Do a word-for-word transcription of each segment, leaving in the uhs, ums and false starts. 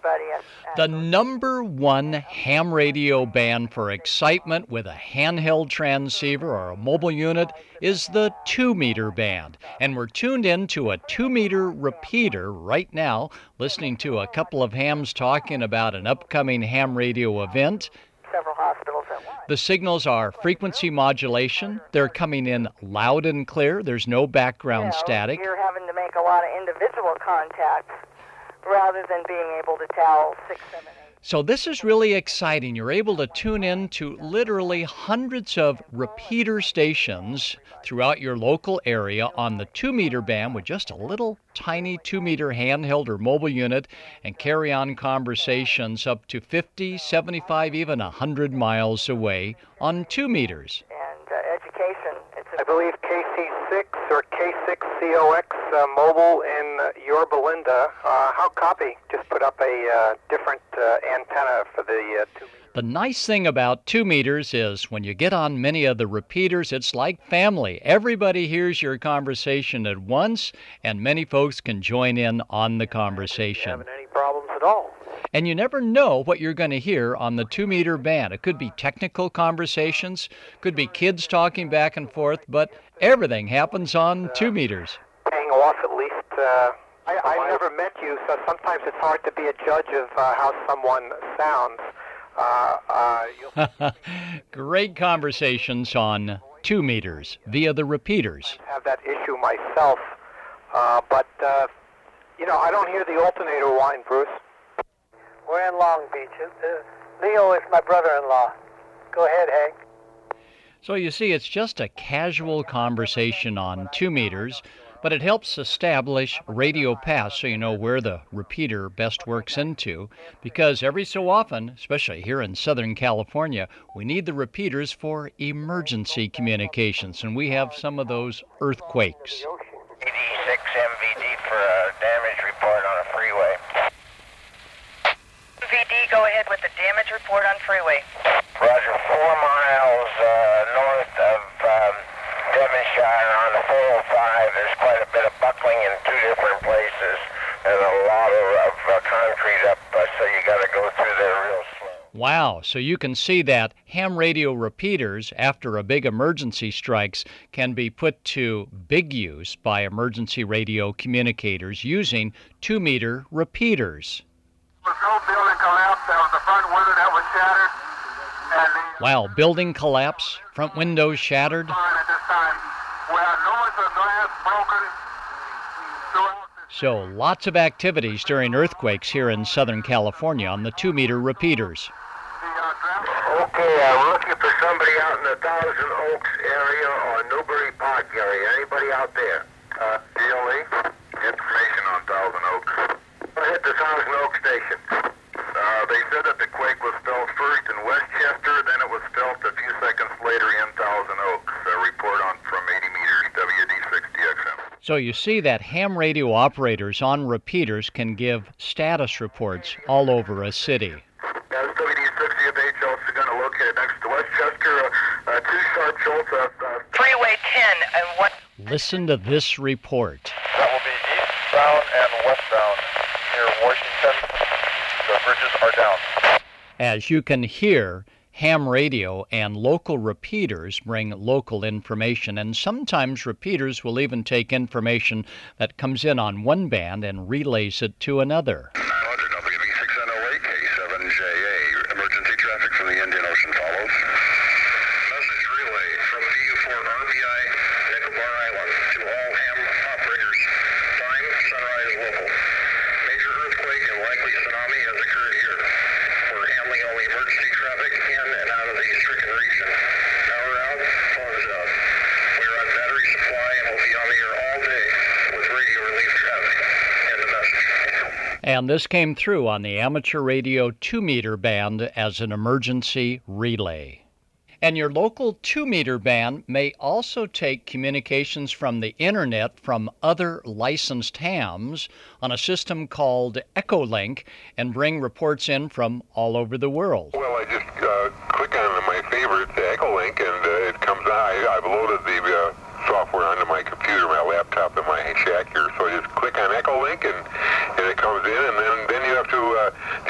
everybody at, at The number one ham radio band for excitement with a handheld transceiver or a mobile unit is the two-meter band. And we're tuned in to a two-meter repeater right now, listening to a couple of hams talking about an upcoming ham radio event. several hospitals at once. The signals are frequency modulation. They're coming in loud and clear. There's no background You know, static. You're having to make a lot of individual contacts rather than being able to tell six, seven, eight. So this is really exciting. You're able to tune in to literally hundreds of repeater stations throughout your local area on the two-meter band with just a little tiny two-meter handheld or mobile unit and carry on conversations up to fifty, seventy-five, even one hundred miles away on two meters. And uh, education, it's a I believe K C six or K six C O X uh, mobile in uh, Yorba Linda. Uh, how copy? Just put up a uh, different uh, antenna for the uh, two meters. The nice thing about two meters is when you get on many of the repeaters, it's like family. Everybody hears your conversation at once, and many folks can join in on the conversation. Having any problems at all? And you never know what you're going to hear on the two-meter band. It could be technical conversations, could be kids talking back and forth, but everything happens on two meters. Paying off at least. Uh, I, I never met you, so sometimes it's hard to be a judge of uh, how someone sounds. Uh, uh, you'll Great conversations on two meters via the repeaters. have that issue myself, uh, but uh, you know, I don't hear the alternator whine, Bruce. We're in Long Beach. Uh, Leo is my brother-in-law. Go ahead, Hank. So you see, it's just a casual conversation on two meters, but it helps establish radio paths so you know where the repeater best works into, because every so often, especially here in Southern California, we need the repeaters for emergency communications, and we have some of those earthquakes. eighty-six M V D for a damage report on a freeway. M V D, go ahead with the damage report on freeway. Roger, four miles uh, north of um, Devonshire on the four oh five. There's quite a bit of buckling in two different places and a lot of, of uh, concrete up, uh, so you got to go through there real slow. Wow, so you can see that ham radio repeaters, after a big emergency strikes, can be put to big use by emergency radio communicators using two-meter repeaters. The whole building collapsed. That was the front window that was shattered. And the Wow, building collapse, front windows shattered. sign at this time. We had noise of glass broken throughout the So lots of activities during earthquakes here in Southern California on the two-meter repeaters. the uh, traffic. Okay, I'm looking for somebody out in the Thousand Oaks area or Newbury Park area. Anybody out there? Uh, D L E? Information on Thousand Oaks. Go ahead to Thousand Oaks Station. Uh, they said that the quake was felt first in Westchester, then it was felt a few seconds later in Thousand Oaks. A report on from eighty meters, W D sixty X M. So you see that ham radio operators on repeaters can give status reports all over a city. That's W D sixty of H L Saguna, located next to Westchester. Uh, uh, two sharp jolts of uh, Freeway ten, and what? Listen to this report. That will be eastbound and westbound near Washington. The bridges are down. As you can hear, ham radio and local repeaters bring local information, and sometimes repeaters will even take information that comes in on one band and relays it to another. Roger, W B six N oh eight K seven J A. Emergency traffic from the Indian Ocean follows. Message relay from P U four R B I, Nicobar Island, to all ham operators. Time, sunrise local. Major earthquake and likely tsunami has occurred here. We're handling only emergency traffic in and out of the stricken region. Power out, phone is out. We're on battery supply and will be on the air all day with radio relief traffic. End of message. And this came through on the amateur radio two-meter band as an emergency relay. And your local two-meter band may also take communications from the internet from other licensed hams on a system called Echolink and bring reports in from all over the world. Well, I just uh, click on my favorites, Echolink, and uh, it comes on. I, I've loaded the uh, software onto my computer, my laptop, and my shack here. So I just click on Echolink, and, and it comes in, and then, then you have to uh,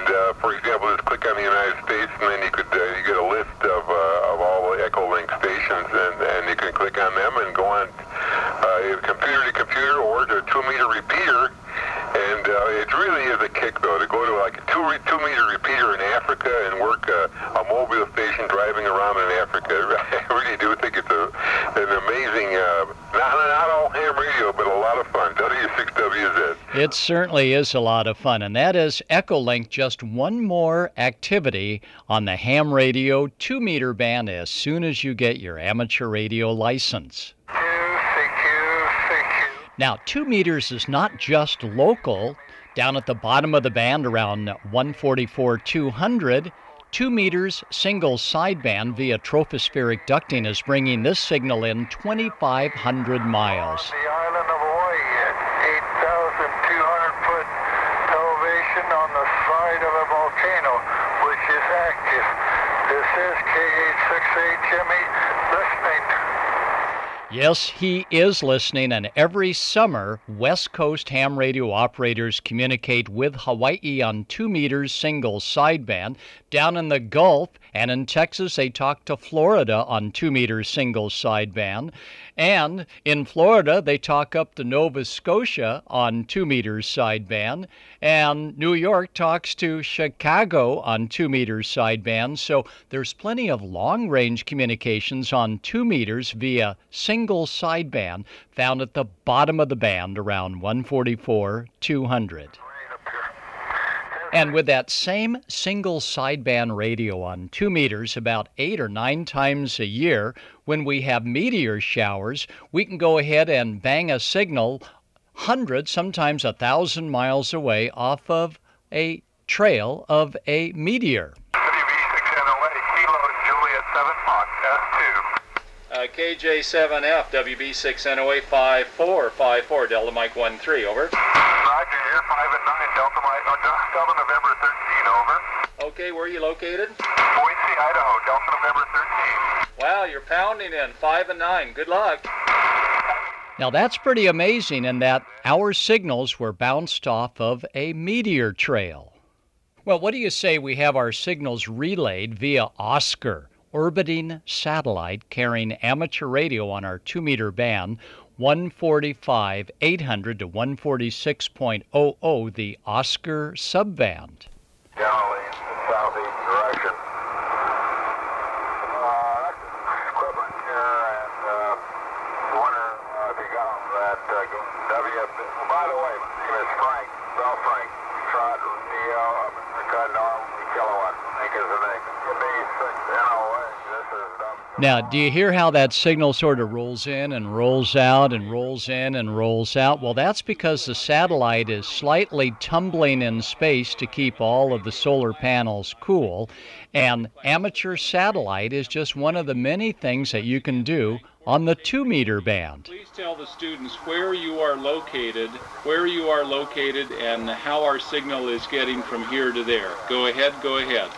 And uh, for example, just click on the United States, and then you could uh, you get a list of uh, of all the Echolink stations, and, and you can click on them and go on uh, computer to computer or to a two meter repeater. And uh, it really is a kick, though, to go to like a two re- two meter repeater in Africa and work a, a mobile station driving around in Africa. I really do think it's a an amazing, uh, not, not all ham radio, but a lot of fun. W six W Z. It certainly is a lot of fun, and that is Echolink, just one more activity on the ham radio two meter band as soon as you get your amateur radio license. Now, two meters is not just local. Down at the bottom of the band around one forty-four two hundred, two meters single sideband via tropospheric ducting is bringing this signal in twenty-five hundred miles. The island of Hawaii at eight thousand two hundred foot elevation on the side of a volcano, which is active. This is K eight sixty-eight Jimmy listening. Yes, he is listening, and every summer, West Coast ham radio operators communicate with Hawaii on two meters single sideband. Down in the Gulf and in Texas, they talk to Florida on two meters single sideband. And in Florida, they talk up to Nova Scotia on two meters sideband. And New York talks to Chicago on two meters sideband. So there's plenty of long-range communications on two meters via single sideband found at the bottom of the band around one forty-four two hundred. And with that same single sideband radio on two meters about eight or nine times a year, when we have meteor showers, we can go ahead and bang a signal hundreds, sometimes a thousand miles away off of a trail of a meteor. W B six N O A, Kilo Juliet seven Fox, S two. Uh, K J seven F, W B six N O A five four five four, Delta Mike one three, over. Roger here, five and nine, Delta Mike, uh, Delta November thirteen, over. Okay, where are you located? Boise, Idaho, Delta November thirteen. Wow, you're pounding in, five and nine. Good luck. Now that's pretty amazing in that our signals were bounced off of a meteor trail. Well, what do you say we have our signals relayed via Oscar, orbiting satellite carrying amateur radio on our two meter band, one forty-five eight hundred to one forty-six point zero zero, the Oscar subband. Generally in the southeast direction. Uh, equipment here, and uh, wonder uh, if you got them that uh, W F. Well, by the way, my name is Frank, Bell Frank, Trot, Neo, America, Norm, Kilowatt. Think is the name. B six N O A. This is W. Now, do you hear how that signal sort of rolls in and rolls out and rolls in and rolls out? Well, that's because the satellite is slightly tumbling in space to keep all of the solar panels cool. And amateur satellite is just one of the many things that you can do on the two meter band. Please tell the students where you are located, where you are located, and how our signal is getting from here to there. Go ahead, go ahead.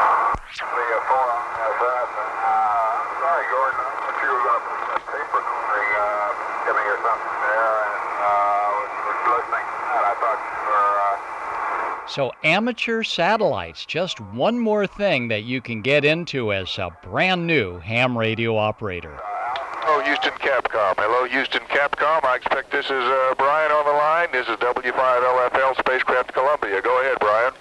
The uh, four on uh, that. Uh, I'm sorry, Gordon. I thought you were going to put that paper thing, uh, give me or something there, and uh, was listening to that. I thought you were. Uh... So amateur satellites, just one more thing that you can get into as a brand new ham radio operator. Hello, Houston Capcom. Hello, Houston Capcom. I expect this is uh, Brian on the line. This is W five L F L Spacecraft Columbia. Go ahead, Brian.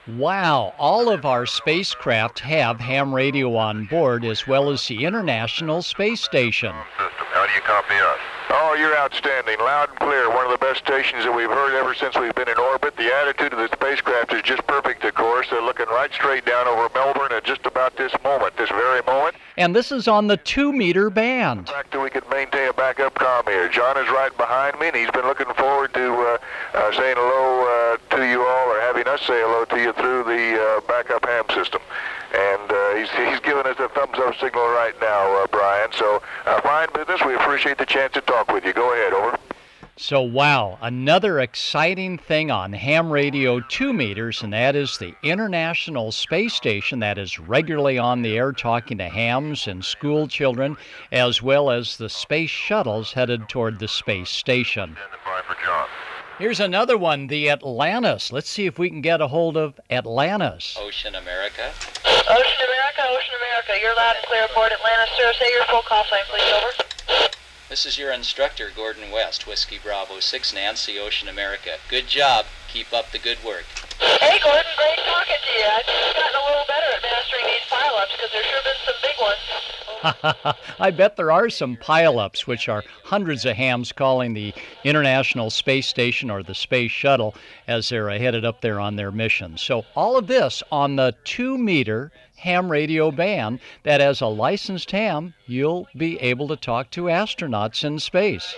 Wow, all of our spacecraft have ham radio on board, as well as the International Space Station. System. How do you copy us? Oh, you're outstanding. Loud and clear. One of the best stations that we've heard ever since we've been in orbit. The attitude of the spacecraft is just perfect, of course. They're looking right straight down over Melbourne at just about this moment, this very moment. And this is on the two meter band. The fact that we could maintain a backup comm here. John is right behind me, and he's been looking forward to uh, uh, saying hello uh, to you all, or having us say hello to you through the uh, backup ham system. And uh, he's, he's giving us a thumbs-up signal right now, uh, Brian. So, uh, fine business. We appreciate the chance to talk with you. Go ahead, over. So, wow, another exciting thing on ham radio two meters, and that is the International Space Station that is regularly on the air talking to hams and school children, as well as the space shuttles headed toward the space station. Stand by for John. Here's another one, the Atlantis. Let's see if we can get a hold of Atlantis. Ocean America. Ocean America, Ocean America. You're loud and clear aboard Atlantis, sir. Say your full call sign, please. Over. This is your instructor, Gordon West, Whiskey Bravo six, Nancy, Ocean America. Good job. Keep up the good work. Hey, Gordon, great talking to you. I've just gotten a little better at mastering these pile-ups because there's sure been some big ones. I bet there are some pile-ups, which are hundreds of hams calling the International Space Station or the Space Shuttle as they're headed up there on their mission. So all of this on the two-meter ham radio band that as a licensed ham, you'll be able to talk to astronauts in space.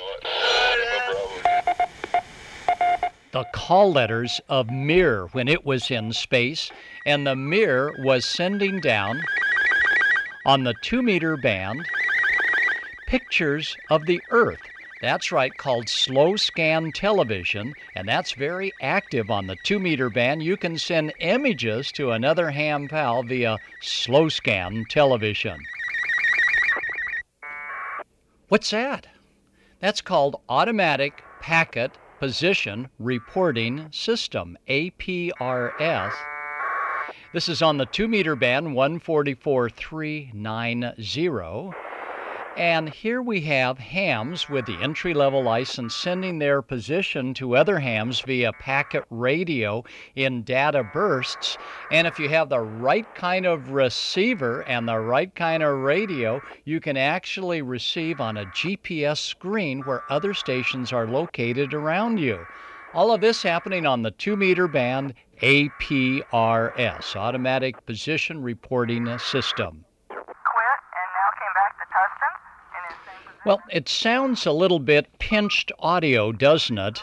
The call letters of Mir when it was in space, and the Mir was sending down on the two-meter band pictures of the Earth. That's right, called slow scan television, and that's very active on the two-meter band. You can send images to another ham pal via slow scan television. What's that? That's called Automatic Packet Position Reporting System, A P R S. This is on the two-meter band, one forty-four point three nine zero. And here we have hams with the entry-level license sending their position to other hams via packet radio in data bursts. And if you have the right kind of receiver and the right kind of radio, you can actually receive on a G P S screen where other stations are located around you. All of this happening on the two-meter band, A P R S, Automatic Position Reporting System. Well, it sounds a little bit pinched audio, doesn't it?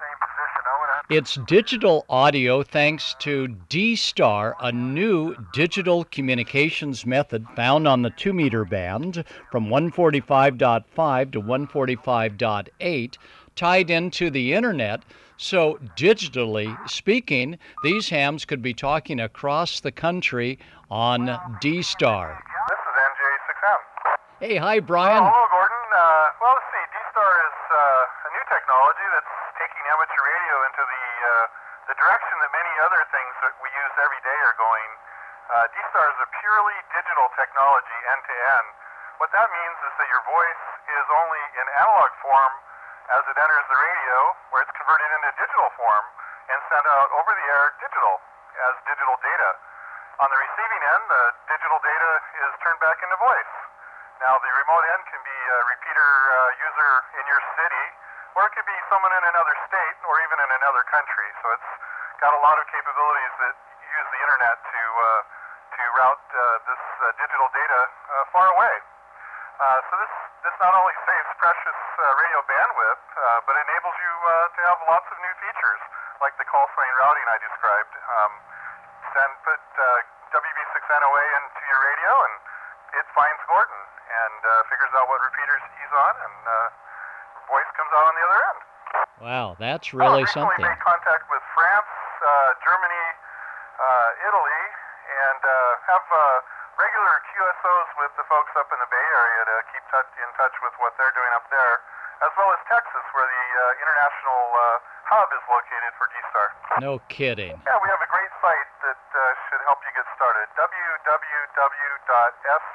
It's digital audio thanks to D-Star, a new digital communications method found on the two-meter band from one forty-five point five to one forty-five point eight, tied into the internet. So digitally speaking, these hams could be talking across the country on D-Star. This is N J six M. Hey, hi, Brian. Oh, hello, Gordon. Uh, well, let's see. D-Star is uh, a new technology that's taking amateur radio into the uh, the direction that many other things that we use every day are going. Uh, D-Star is a purely digital technology, end-to-end. What that means is that your voice is only in analog form as it enters the radio, where it's converted into digital form and sent out over the air digital as digital data. On the receiving end, the digital data is turned back into voice. Now, the remote end can be a repeater uh, user in your city, or it could be someone in another state, or even in another country. So it's got a lot of capabilities that use the internet to uh, to route uh, this uh, digital data uh, far away. Uh, so this this not only saves precious uh, radio bandwidth, uh, but enables you uh, to have lots of new features, like the call sign routing I described. Um, send put uh, W B six N O A into your radio, and it finds Gordon and uh, figures out what repeaters he's on, and uh, voice comes out on the other end. Wow, that's really oh, something. I recently made contact with France, uh, Germany, uh, Italy, and uh, have uh, regular Q S Os with the folks up in the Bay Area to keep touch, in touch with what they're doing up there, as well as Texas, where the uh, international uh, hub is located for D-Star. No kidding. Yeah, we have a great site that uh, should help you get started. w w w dot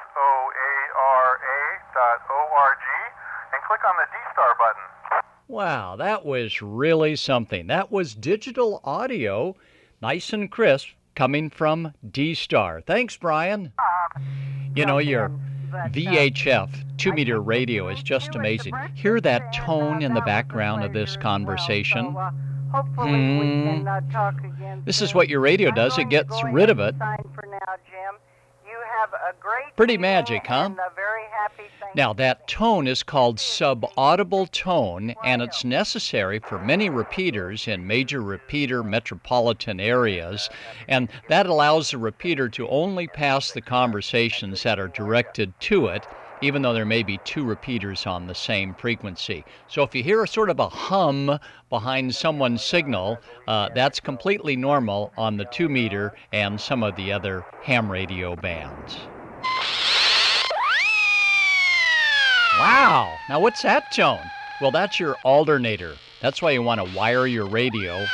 soara dot org, and click on the D-Star button. Wow, that was really something. That was digital audio, nice and crisp, coming from D-Star. Thanks, Brian. You know, your V H F two-meter radio is just amazing. Hear that tone in the background of this conversation? Hmm. This is what your radio does. It gets rid of it. Pretty magic, huh? Now, that tone is called subaudible tone, and it's necessary for many repeaters in major repeater metropolitan areas, and that allows the repeater to only pass the conversations that are directed to it, even though there may be two repeaters on the same frequency. So if you hear a sort of a hum behind someone's signal, uh, that's completely normal on the two-meter and some of the other ham radio bands. Wow! Now what's that tone? Well, that's your alternator. That's why you want to wire your radio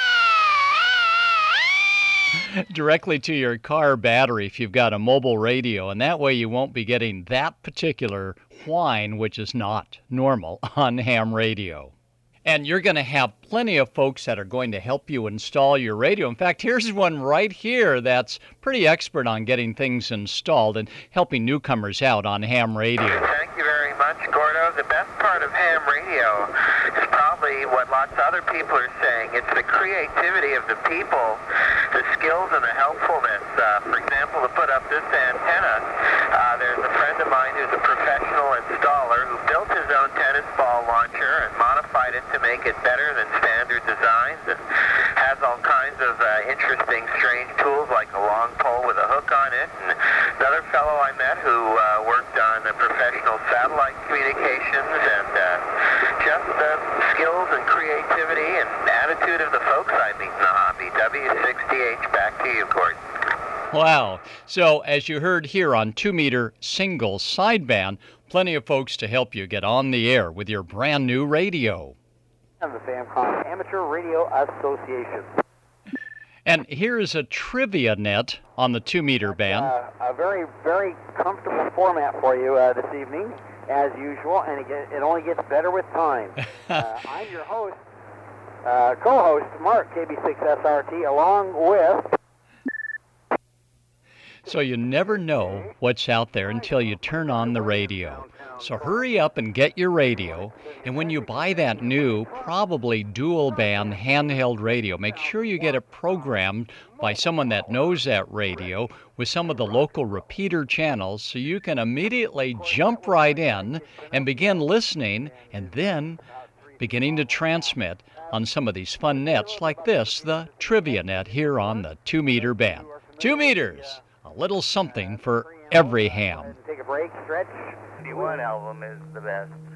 directly to your car battery if you've got a mobile radio, and that way you won't be getting that particular whine, which is not normal on ham radio. And you're going to have plenty of folks that are going to help you install your radio. In fact, here's one right here that's pretty expert on getting things installed and helping newcomers out on ham radio. Thank you very much, Gordo. The best part of ham radio is probably what lots of other people are saying. It's the creativity of the people, the skills and the helpfulness. Uh, for example, to put up this antenna, uh, there's a friend of mine who's a professional installer who built his own tennis ball launcher and modified it to make it better than standard designs, and has all kinds of uh, interesting, strange tools like a long pole with a hook on it. And another fellow I met who uh, worked on uh, professional satellite communications, and uh, just the skills and creativity and attitude of the folks I meet in the hobby. W six D H, back to you, Gordon. Wow. So as you heard here on two meter single sideband, plenty of folks to help you get on the air with your brand new radio. And the FAMCOM Amateur Radio Association. And here is a trivia net on the two meter band. Uh, a very, very comfortable format for you uh, this evening, as usual, and it, get, it only gets better with time. uh, I'm your host, uh, co-host, Mark, K B six S R T, along with... So you never know what's out there until you turn on the radio. So hurry up and get your radio, and when you buy that new, probably dual band handheld radio, make sure you get it programmed by someone that knows that radio with some of the local repeater channels, so you can immediately jump right in and begin listening, and then beginning to transmit on some of these fun nets like this, the Trivia Net here on the two meter band. Two meters, a little something for every ham. Take a break, stretch. The one album is the best.